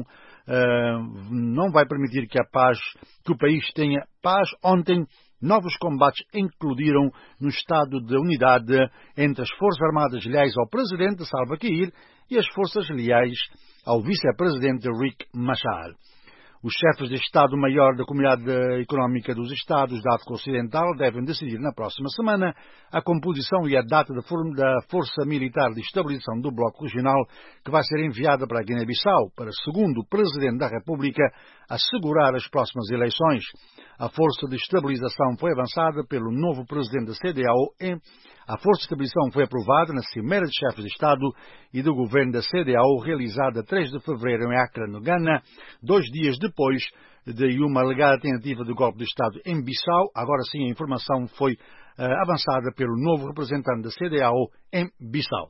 uh, não vai permitir que a paz, que o país tenha paz. Ontem, novos combates eclodiram no estado de unidade entre as Forças Armadas leais ao presidente Salva Kiir e as forças leais ao vice-presidente Riek Machar. Os chefes de Estado-Maior da Comunidade Económica dos Estados da África Ocidental devem decidir na próxima semana a composição e a data da Força Militar de Estabilização do Bloco Regional, que vai ser enviada para a Guiné-Bissau, para, segundo o Presidente da República, assegurar as próximas eleições. A Força de Estabilização foi avançada pelo novo Presidente da C D A O em A Força de Estabilização foi aprovada na Cimeira de Chefes de Estado e do Governo da C D A O, realizada a três de fevereiro em Accra, no Ghana, dois dias depois de uma alegada tentativa de golpe de Estado em Bissau. Agora sim, a informação foi avançada pelo novo representante da C D A O em Bissau.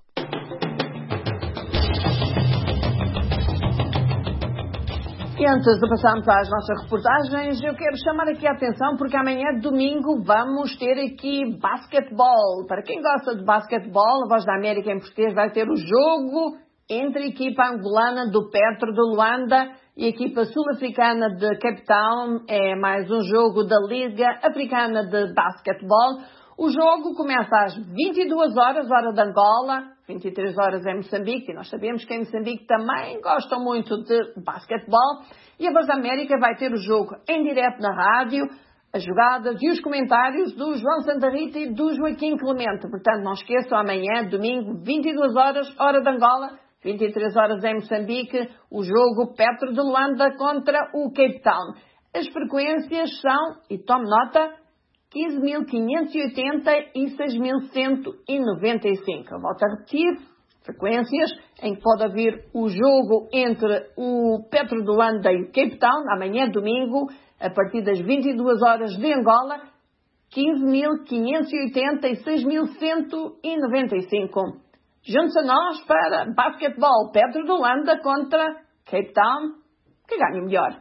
E antes de passarmos às nossas reportagens, eu quero chamar aqui a atenção porque amanhã, domingo, vamos ter aqui basquetebol. Para quem gosta de basquetebol, a Voz da América em português vai ter o jogo entre a equipa angolana do Petro de Luanda e a equipa sul-africana de Cape Town. É mais um jogo da Liga Africana de Basquetebol. O jogo começa às vinte e duas horas, hora de Angola, vinte e três horas em Moçambique, e nós sabemos que em Moçambique também gostam muito de basquetebol, e a Voz da América vai ter o jogo em direto na rádio, as jogadas e os comentários do João Santa Rita e do Joaquim Clemente. Portanto, não esqueçam, amanhã, domingo, vinte e duas horas, hora de Angola, vinte e três horas em Moçambique, o jogo Petro de Luanda contra o Cape Town. As frequências são, e tome nota, quinze mil quinhentos e oitenta e seis mil cento e noventa e cinco. Eu volto a repetir, frequências em que pode haver o jogo entre o Petro de Luanda e o Cape Town, amanhã, domingo, a partir das vinte e duas horas de Angola, quinze mil quinhentos e oitenta e seis mil cento e noventa e cinco. Junte-se a nós para basquetebol Petro de Luanda contra Cape Town, que ganhe melhor.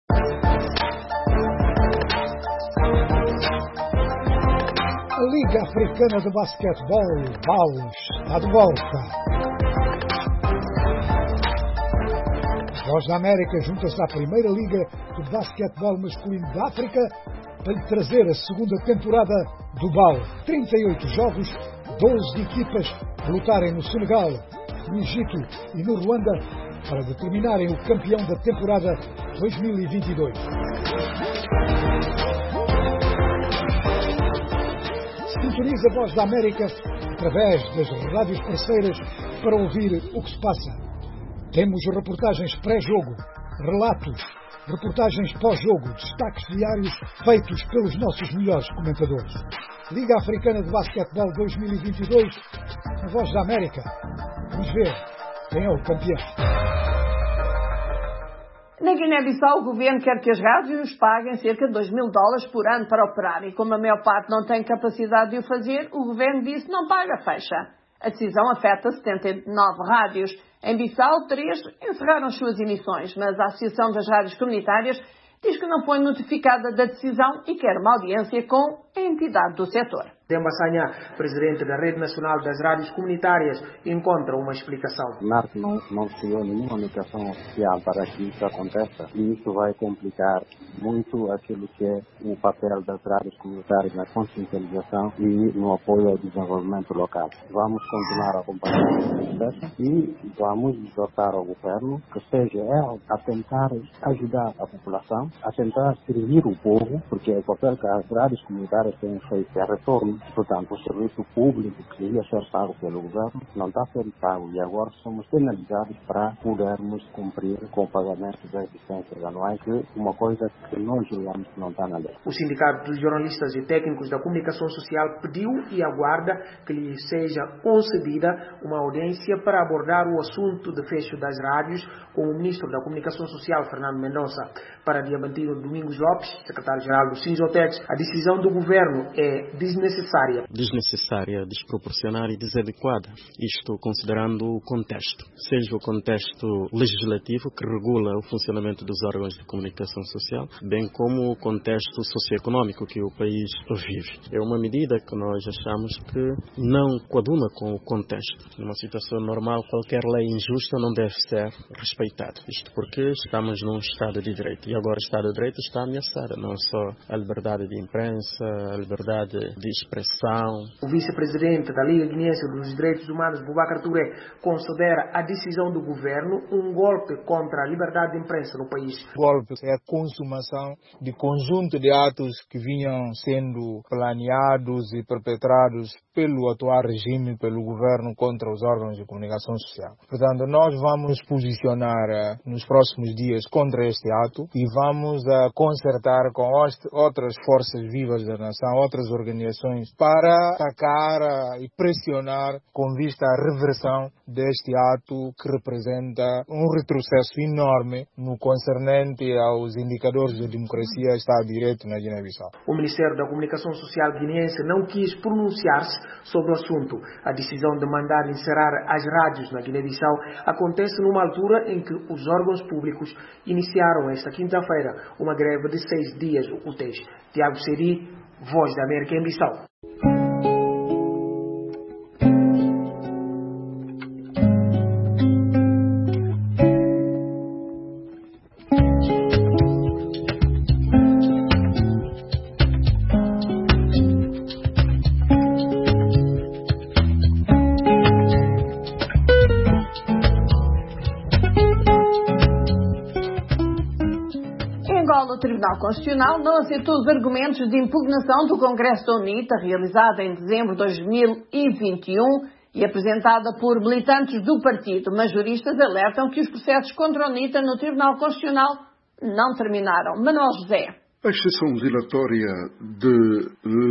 A Liga Africana de Basquetebol, B A L, está de volta. A Voz da América junta-se à primeira Liga de Basquetebol Masculino da África para lhe trazer a segunda temporada do B A L. trinta e oito jogos, doze equipas a lutarem no Senegal, no Egito e no Ruanda para determinarem o campeão da temporada dois mil e vinte e dois. Sintoniza a Voz da América através das rádios parceiras para ouvir o que se passa. Temos reportagens pré-jogo, relatos, reportagens pós-jogo, destaques diários feitos pelos nossos melhores comentadores. Liga Africana de Basquetebol dois mil e vinte e dois, a Voz da América. Vamos ver quem é o campeão. Na Guiné-Bissau, o governo quer que as rádios paguem cerca de dois mil dólares por ano para operar e como a maior parte não tem capacidade de o fazer, o governo disse não paga, fecha. A decisão afeta setenta e nove rádios. Em Bissau, três encerraram as suas emissões, mas a Associação das Rádios Comunitárias diz que não foi notificada da decisão e quer uma audiência com a entidade do setor. Demba Sanha, presidente da Rede Nacional das Rádios Comunitárias, encontra uma explicação. NARC não, não chegou nenhuma comunicação oficial para que isso aconteça e isso vai complicar muito aquilo que é o papel das rádios comunitárias na consciencialização e no apoio ao desenvolvimento local. Vamos continuar a acompanhar esse processo e vamos exortar ao governo que seja ela a tentar ajudar a população, a tentar servir o povo, porque é o papel que as rádios comunitárias têm feito, é retorno. Portanto, o serviço público que devia ser pago pelo governo não está sendo pago e agora somos penalizados para podermos cumprir com o pagamento das licenças anuais, que é uma coisa que nós julgamos que não está na lei. O Sindicato de Jornalistas e Técnicos da Comunicação Social pediu e aguarda que lhe seja concedida uma audiência para abordar o assunto de fecho das rádios com o Ministro da Comunicação Social, Fernando Mendonça. Para Diamantino Domingos Lopes, secretário-geral do Sinzotex, a decisão do governo é desnecessária. Desnecessária, desproporcional e desadequada. Isto considerando o contexto. Seja o contexto legislativo que regula o funcionamento dos órgãos de comunicação social, bem como o contexto socioeconômico que o país vive. É uma medida que nós achamos que não coaduna com o contexto. Numa situação normal, qualquer lei injusta não deve ser respeitada. Isto porque estamos num Estado de Direito. E agora o Estado de Direito está ameaçado. Não só a liberdade de imprensa, a liberdade de expressão. O vice-presidente da Liga Guinense dos Direitos Humanos, Boubacar Touré, considera a decisão do governo um golpe contra a liberdade de imprensa no país. O golpe é a consumação de conjunto de atos que vinham sendo planeados e perpetrados pelo atual regime, pelo governo, contra os órgãos de comunicação social. Portanto, nós vamos posicionar nos próximos dias contra este ato e vamos concertar com outras forças vivas da nação, outras organizações ações para atacar e pressionar com vista à reversão deste ato que representa um retrocesso enorme no concernente aos indicadores de democracia e Estado de Direito na Guiné-Bissau. O Ministério da Comunicação Social guineense não quis pronunciar-se sobre o assunto. A decisão de mandar encerrar as rádios na Guiné-Bissau acontece numa altura em que os órgãos públicos iniciaram esta quinta-feira uma greve de seis dias úteis. Tiago Seri, Voz da América em Bissau. O Tribunal Constitucional não aceitou os argumentos de impugnação do Congresso da UNITA, realizada em dezembro de dois mil e vinte e um e apresentada por militantes do partido, mas juristas alertam que os processos contra a UNITA no Tribunal Constitucional não terminaram. Manuel José. A exceção dilatória de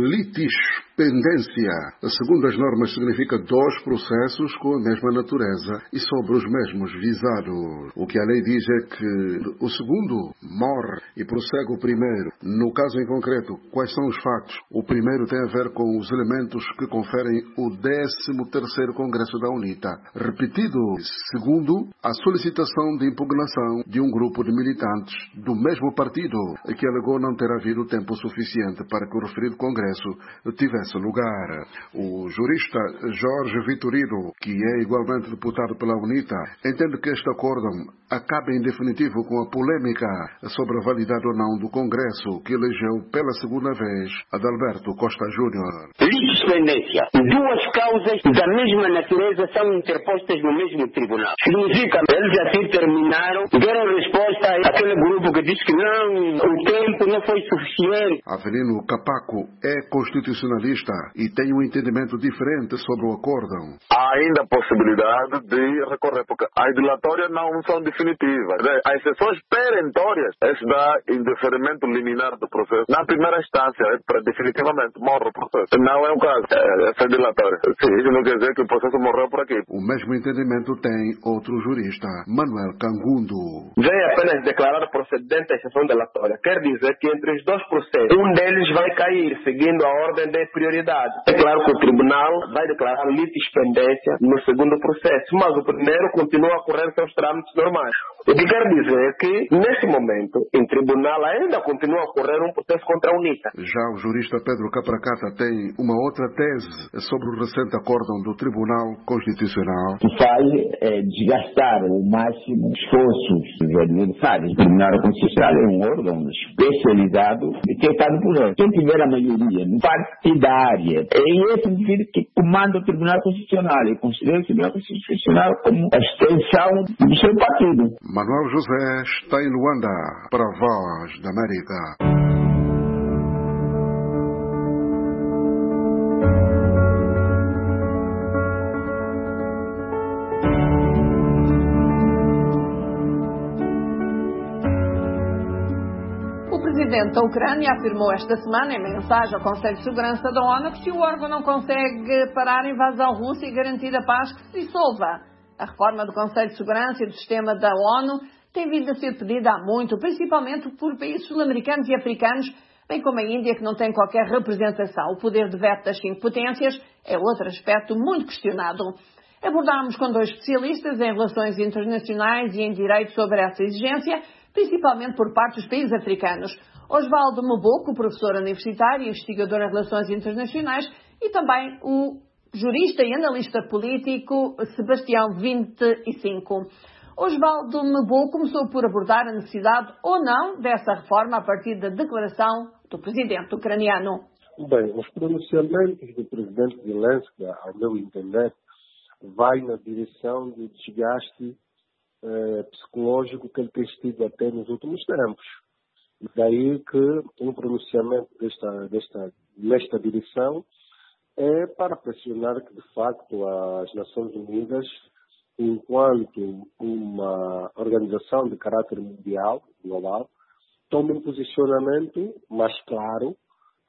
litispendência, segundo as normas, significa dois processos com a mesma natureza e sobre os mesmos visados. O que a lei diz é que o segundo morre e prossegue o primeiro. No caso em concreto, quais são os factos? O primeiro tem a ver com os elementos que conferem o décimo terceiro Congresso da UNITA. Repetido. Segundo, a solicitação de impugnação de um grupo de militantes do mesmo partido que alegou não ter havido tempo suficiente para que o referido Congresso tivesse lugar. O jurista Jorge Vitorino, que é igualmente deputado pela UNITA, entende que este acórdão acaba em definitivo com a polêmica sobre a validade ou não do Congresso que elegeu pela segunda vez Adalberto Costa Júnior. Litispendência. Duas causas da mesma natureza são interpostas no mesmo tribunal. Significa que eles assim terminaram, deram resposta àquele grupo que disse que não, o tempo não foi suficiente. Avelino Capaco é constitucionalista e tem um entendimento diferente sobre o acórdão. Há ainda a possibilidade de recorrer, porque as dilatórias não são definitivas. As exceções perentórias, esse dá indeferimento liminar do processo. Na primeira instância, é para definitivamente morre o processo. Não é o caso. Essa é dilatória. Sim, isso não quer dizer que o processo morreu por aqui. O mesmo entendimento tem outro jurista, Manuel Cangundo. Vem apenas declarar procedente a exceção dilatória. Quer dizer que entre os dois processos, um deles vai cair, seguindo a ordem de prioridade. É claro que o tribunal vai declarar litispendência no segundo processo, mas o primeiro continua a correr seus trâmites normais. O que quer dizer é que, nesse momento, em tribunal ainda continua a correr um processo contra a UNITA. Já o jurista Pedro Capracata tem uma outra tese sobre o recente acórdão do Tribunal Constitucional. Que faz é, desgastar o máximo esforços dos adversários. O Tribunal Constitucional é um órgão especializado que está no poder. Quem tiver a maioria partidária, é esse indivíduo que comanda o Tribunal Constitucional e considera o Tribunal Constitucional como a extensão do seu partido. Manuel José está em Luanda para a Voz da América. O presidente da Ucrânia afirmou esta semana, em mensagem ao Conselho de Segurança da ONU, que se o órgão não consegue parar a invasão russa e garantir a paz, que se dissolva. A reforma do Conselho de Segurança e do sistema da ONU tem vindo a ser pedida há muito, principalmente por países sul-americanos e africanos, bem como a Índia, que não tem qualquer representação. O poder de veto das cinco potências é outro aspecto muito questionado. Abordámos com dois especialistas em relações internacionais e em direito sobre essa exigência, principalmente por parte dos países africanos. Osvaldo Mboco, professor universitário e investigador em relações internacionais, e também o jurista e analista político Sebastião vinte e cinco. Osvaldo Mboco começou por abordar a necessidade ou não dessa reforma a partir da declaração do presidente ucraniano. Bem, os pronunciamentos do presidente Zelensky, ao meu entender, vai na direção do desgaste eh, psicológico que ele tem tido até nos últimos tempos. E daí que um pronunciamento desta, desta, nesta direção é para pressionar que, de facto, as Nações Unidas, enquanto uma organização de caráter mundial, global, tome um posicionamento mais claro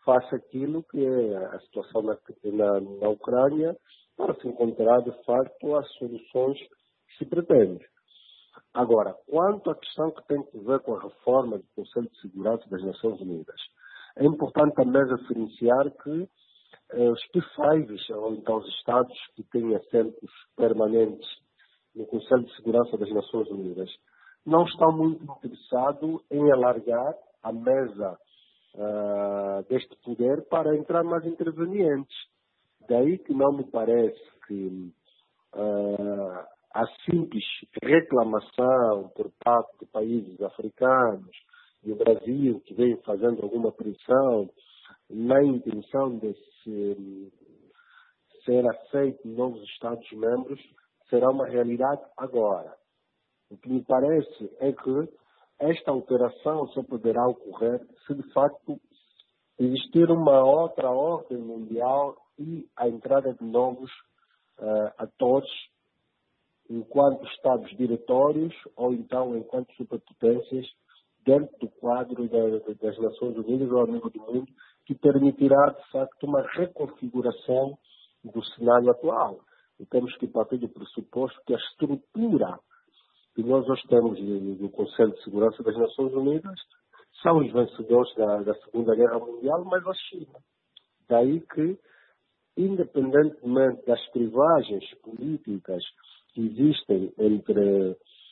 face àquilo que é a situação na, na, na Ucrânia, para se encontrar, de facto, as soluções que se pretende. Agora, quanto à questão que tem a ver com a reforma do Conselho de Segurança das Nações Unidas, é importante também referenciar que eh, os P cinco, ou então os Estados que têm assentos permanentes no Conselho de Segurança das Nações Unidas, não estão muito interessados em alargar a mesa uh, deste poder para entrar mais intervenientes. Daí que não me parece que uh, a simples reclamação por parte de países africanos e o Brasil, que vem fazendo alguma pressão na intenção de se, ser aceito em novos Estados-membros, será uma realidade agora. O que me parece é que esta alteração só poderá ocorrer se, de facto, existir uma outra ordem mundial e a entrada de novos uh, atores enquanto Estados diretórios ou então enquanto superpotências dentro do quadro da, das Nações Unidas ou ao nível do mundo, que permitirá, de facto, uma reconfiguração do cenário atual. E temos que partir do pressuposto que a estrutura que nós hoje temos no Conselho de Segurança das Nações Unidas são os vencedores da, da Segunda Guerra Mundial, mas a China. Daí que, independentemente das clivagens políticas que existem entre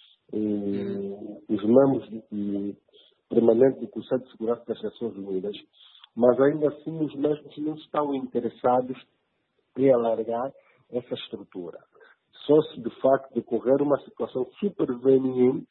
eh, os membros de, permanentes do Conselho de Segurança das Nações Unidas, mas ainda assim os mesmos não estão interessados em alargar essa estrutura. Só se de facto decorrer uma situação superveniente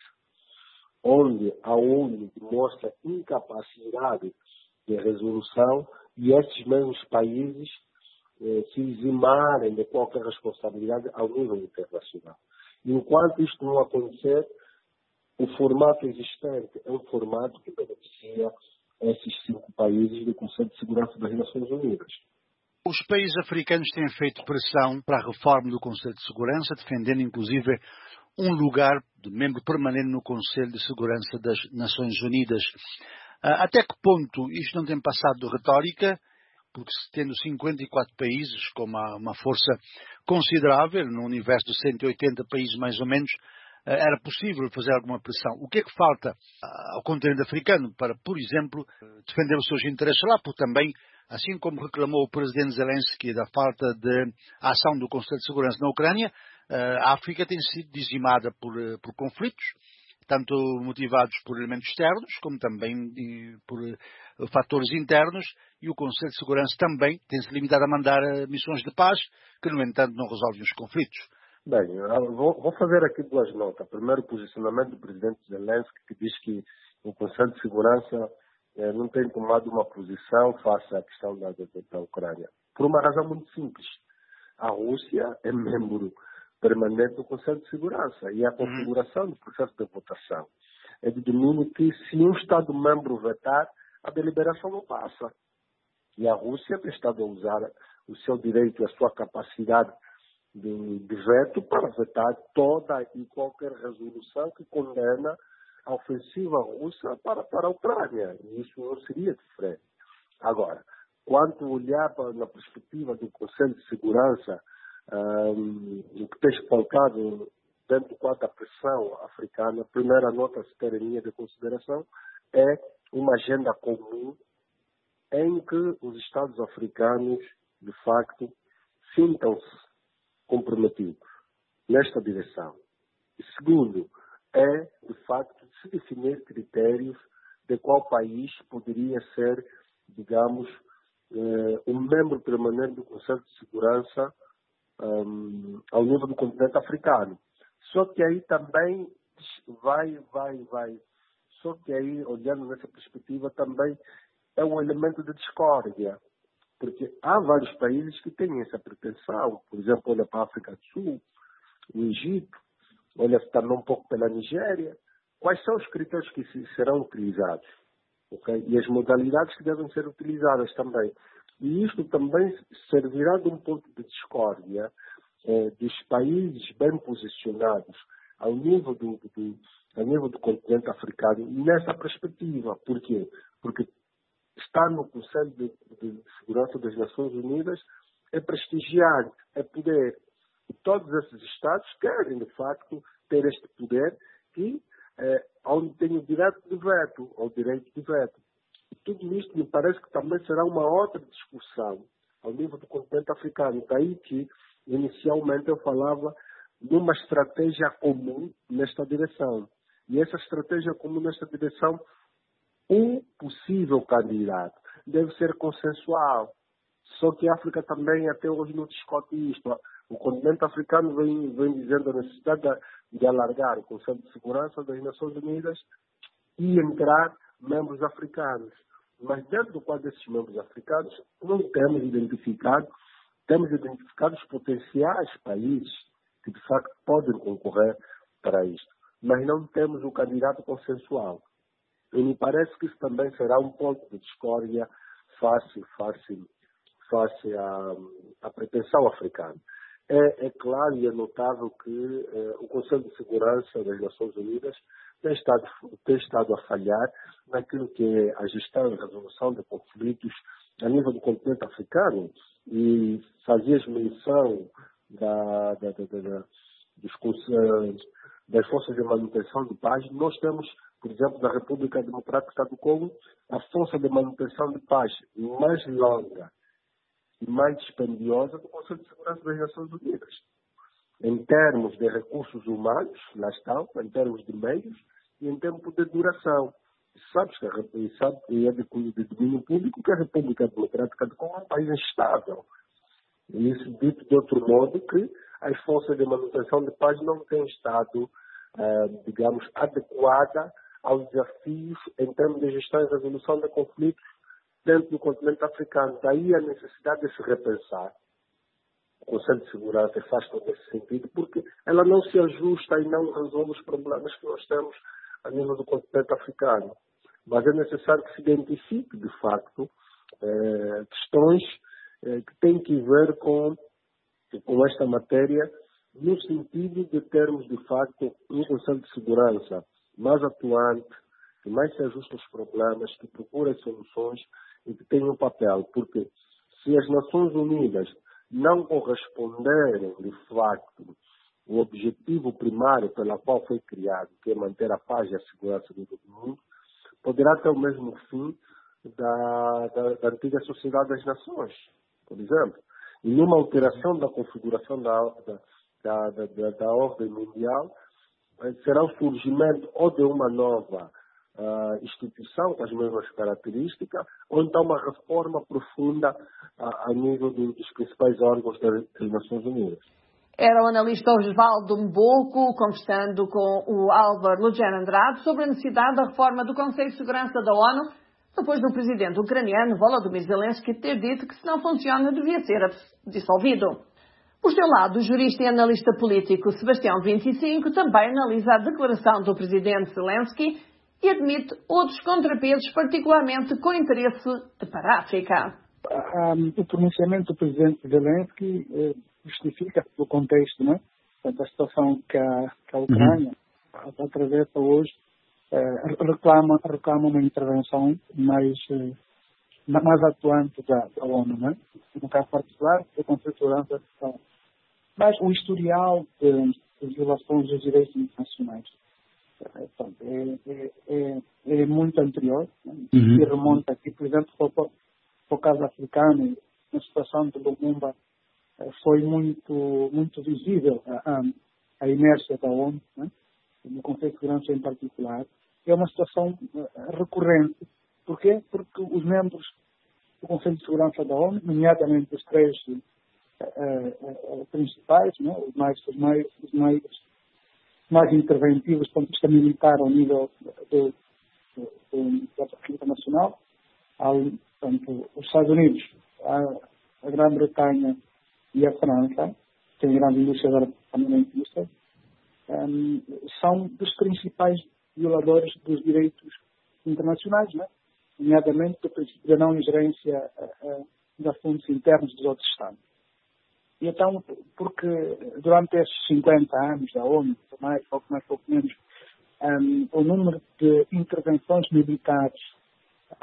onde a ONU demonstra incapacidade de resolução e esses mesmos países eh, se eximarem de qualquer responsabilidade ao nível internacional. Enquanto isto não acontecer, o formato existente é um formato que beneficia esses cinco países do Conselho de Segurança das Nações Unidas. Os países africanos têm feito pressão para a reforma do Conselho de Segurança, defendendo inclusive um lugar de membro permanente no Conselho de Segurança das Nações Unidas. Até que ponto isto não tem passado de retórica, porque tendo cinquenta e quatro países com uma, uma força considerável, no universo de cento e oitenta países mais ou menos, era possível fazer alguma pressão. O que é que falta ao continente africano para, por exemplo, defender os seus interesses lá, porque também, assim como reclamou o presidente Zelensky da falta de ação do Conselho de Segurança na Ucrânia, a África tem sido dizimada por, por conflitos, tanto motivados por elementos externos, como também por fatores internos, e o Conselho de Segurança também tem-se limitado a mandar missões de paz, que, no entanto, não resolvem os conflitos. Bem, vou, vou fazer aqui duas notas. Primeiro, o posicionamento do presidente Zelensky, que diz que o Conselho de Segurança eh, não tem tomado uma posição face à questão da, da, da Ucrânia. Por uma razão muito simples. A Rússia é membro permanente do Conselho de Segurança e a configuração do processo de votação é de domínio que, se um Estado-membro vetar, a deliberação não passa. E a Rússia tem estado a usar o seu direito, a sua capacidade de, de veto para vetar toda e qualquer resolução que condena a ofensiva russa para, para a Ucrânia. E isso não seria diferente. Agora, quanto olhar para, na perspectiva do Conselho de Segurança, um, o que tem faltado dentro do quadro da pressão africana, a primeira nota a se ter em linha de consideração é uma agenda comum em que os Estados africanos, de facto, sintam-se comprometidos nesta direção. E segundo, é, de facto, se definir critérios de qual país poderia ser, digamos, eh, um membro permanente do Conselho de Segurança um, ao nível do continente africano. Só que aí também vai, vai, vai. Só que aí, olhando nessa perspectiva, também é um elemento de discórdia. Porque há vários países que têm essa pretensão. Por exemplo, olha para a África do Sul, o Egito, olha também um pouco pela Nigéria. Quais são os critérios que serão utilizados? Okay? E as modalidades que devem ser utilizadas também. E isto também servirá de um ponto de discórdia eh, dos países bem posicionados ao nível do, do, ao nível do continente africano nessa perspectiva. Por quê? Porque estar no Conselho de, de Segurança das Nações Unidas é prestigiar, é poder. E todos esses Estados querem, de facto, ter este poder que, é, onde tem o direito de veto, ou o direito de veto. E tudo isto me parece que também será uma outra discussão ao nível do continente africano. Daí que, inicialmente, eu falava de uma estratégia comum nesta direção. E essa estratégia comum nesta direção, um possível candidato deve ser consensual. Só que a África também até hoje não discute isto. O continente africano vem, vem dizendo a necessidade de, de alargar o Conselho de Segurança das Nações Unidas e entrar membros africanos. Mas dentro do quadro desses membros africanos, não temos identificado, temos identificado os potenciais países que de facto podem concorrer para isto. Mas não temos o candidato consensual. E me parece que isso também será um ponto de discórdia face, face, face à, à pretensão africana. É, é claro e é notável que eh, o Conselho de Segurança das Nações Unidas tem estado, tem estado a falhar naquilo que é a gestão e resolução de conflitos a nível do continente africano. E fazias menção da, da, da, da, da, dos, das forças de manutenção de paz. Nós temos, por exemplo, na República Democrática do Congo, a força de manutenção de paz mais longa e mais dispendiosa do Conselho de Segurança das Nações Unidas. Em termos de recursos humanos, lá estão, em termos de meios e em termos de duração. Sabes que a, sabe, é de, de domínio público que a República Democrática do Congo é um país instável. E isso dito de outro modo que as forças de manutenção de paz não têm estado, eh, digamos, adequada aos desafios em termos de gestão e resolução de conflitos dentro do continente africano. Daí a necessidade de se repensar. O Conselho de Segurança faz todo esse sentido, porque ela não se ajusta e não resolve os problemas que nós temos a nível do continente africano. Mas é necessário que se identifique, de facto, eh, questões eh, que têm que ver com, com esta matéria, no sentido de termos, de facto, um Conselho de Segurança mais atuante, que mais se ajusta aos problemas, que procura soluções e que tenha um papel. Porque se as Nações Unidas não corresponderem, de facto, o objetivo primário pela qual foi criado, que é manter a paz e a segurança do mundo, poderá ter o mesmo fim da, da, da antiga Sociedade das Nações, por exemplo. E numa alteração da configuração da, da, da, da, da ordem mundial, será o surgimento ou de uma nova Uh, instituição com as mesmas características, ou então uma reforma profunda uh, a nível do, dos principais órgãos das, das Nações Unidas. Era o analista Osvaldo Mboco conversando com o Álvaro Lugero Andrade sobre a necessidade da reforma do Conselho de Segurança da ONU, depois do presidente ucraniano Volodymyr Zelensky ter dito que se não funciona devia ser dissolvido. Por seu lado, o jurista e analista político Sebastião vinte e cinco também analisa a declaração do presidente Zelensky e admite outros contrapesos, particularmente com interesse para a África. Um, o pronunciamento do presidente Zelensky eh, justifica o contexto, né? A situação que a, que a Ucrânia uhum. atravessa hoje, eh, reclama, reclama uma intervenção mais, eh, mais atuante da, da ONU, né? No caso particular, do Conselho de Segurança. Mas o historial de, de violações dos direitos internacionais É, é, é, é muito anterior, né? Uhum. Se remonta aqui, por exemplo, para o caso africano, na situação de Lumumba, foi muito, muito visível a, a, a inércia da ONU, né? No Conselho de Segurança em particular. É uma situação recorrente. Por quê? Porque os membros do Conselho de Segurança da ONU, nomeadamente os três uh, uh, principais, né? os mais, os mais, os mais mais interventivos do ponto de vista militar ao nível do, do, do, da política nacional, ao, portanto, os Estados Unidos, a, a Grã-Bretanha e a França, que tem grande indústria armamentista, um, são dos principais violadores dos direitos internacionais, né? Nomeadamente do princípio da não ingerência uh, de assuntos internos dos outros Estados. E então, porque durante estes cinquenta anos da ONU, mais, pouco mais, pouco menos, um, o número de intervenções militares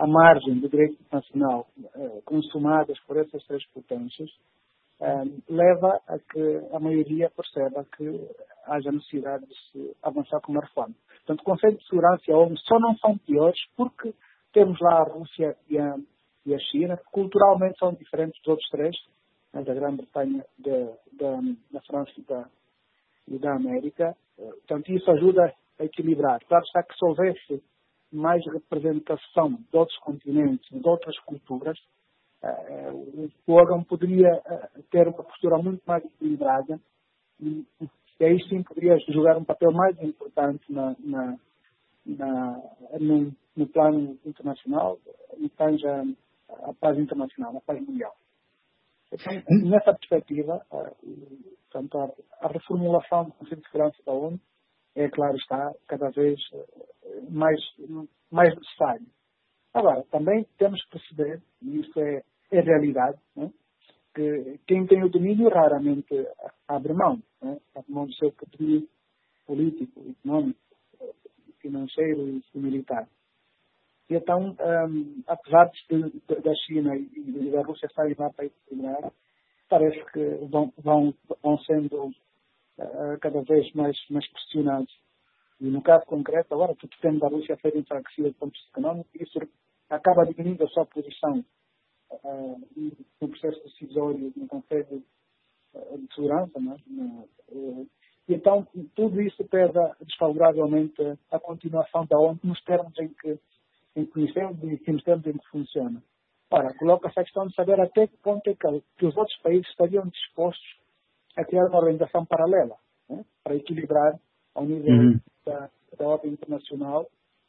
à margem do direito internacional uh, consumadas por essas três potências, uh, leva a que a maioria perceba que haja necessidade de se avançar com uma reforma. Portanto, o Conselho de Segurança e a ONU só não são piores porque temos lá a Rússia e a, e a China, que culturalmente são diferentes dos outros três, né, da Grã-Bretanha, da, da, da França e da, e da América. Portanto, isso ajuda a equilibrar. Claro está que se houvesse mais representação de outros continentes, de outras culturas, uh, o órgão poderia uh, ter uma postura muito mais equilibrada e, e aí sim poderia jogar um papel mais importante na, na, na, no, no plano internacional, no que tange a paz internacional, a paz mundial. Então, nessa perspectiva, uh, portanto, a, a reformulação do Conselho de Segurança da ONU é, claro está, cada vez mais, mais necessário. Agora, também temos que perceber, e isso é, é realidade, né, que quem tem o domínio raramente abre mão, né, abre mão do seu poder político, econômico, financeiro e militar. E então, um, apesar de, de, da China e da Rússia estarem lá para equilibrar, parece que vão, vão, vão sendo cada vez mais, mais pressionados. E no caso concreto, agora, porque temos a Rússia a ser enfraquecida do ponto de vista económico, isso acaba diminuindo a sua posição uh, no processo decisório no Conselho de Segurança. Não é? uh, e então, tudo isso pesa desfavoravelmente a continuação da ONU nos termos em que, em que conhecemos e nos termos em que funciona. Ora, coloca-se a questão de saber até que ponto é que, que os outros países estariam dispostos a criar uma organização paralela, né, para equilibrar ao nível uhum. da, da ordem internacional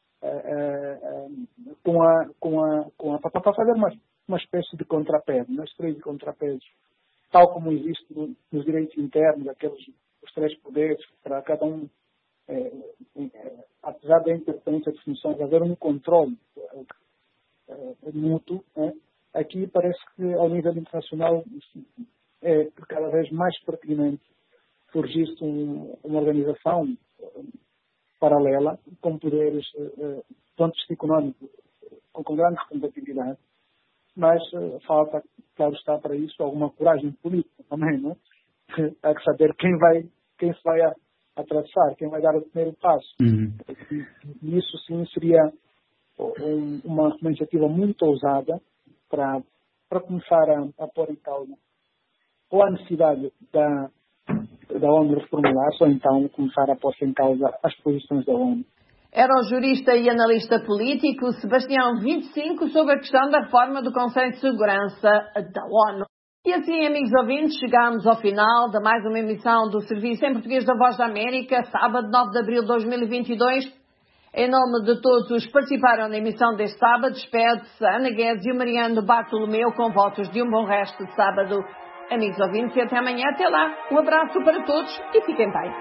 uh, uh, com a, com a, com a, para fazer uma, uma espécie de contrapeso, uma espécie de contrapeso, tal como existe no, nos direitos internos, aqueles os três poderes, para cada um, é, é, apesar da interferência de funções, haver um controle é, é, mútuo, né, aqui parece que ao nível internacional é cada vez mais pertinente surgisse um, uma organização paralela com poderes uh, do ponto de vista económico com, com grande representatividade, mas uh, falta, claro está, para isso alguma coragem política também, não é? Há que saber quem vai, quem se vai a, atravessar, quem vai dar o primeiro passo. Uhum. E, e isso sim seria um, uma, uma iniciativa muito ousada para, para começar a, a pôr em causa ou a necessidade da, da ONU reformular-se, ou então começar a pôr em causa as posições da ONU. Era o jurista e analista político Sebastião vinte e cinco sobre a questão da reforma do Conselho de Segurança da ONU. E assim, amigos ouvintes, chegamos ao final de mais uma emissão do Serviço em Português da Voz da América, sábado nove de abril de dois mil e vinte e dois. Em nome de todos os que participaram na emissão deste sábado, despede-se Ana Guedes e o Mariano Bartolomeu com votos de um bom resto de sábado. Amigos ouvintes, e até amanhã. Até lá. Um abraço para todos e fiquem bem.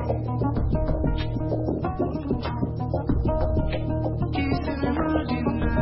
Imagine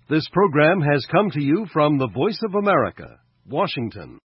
This program has come to you from the Voice of America, Washington.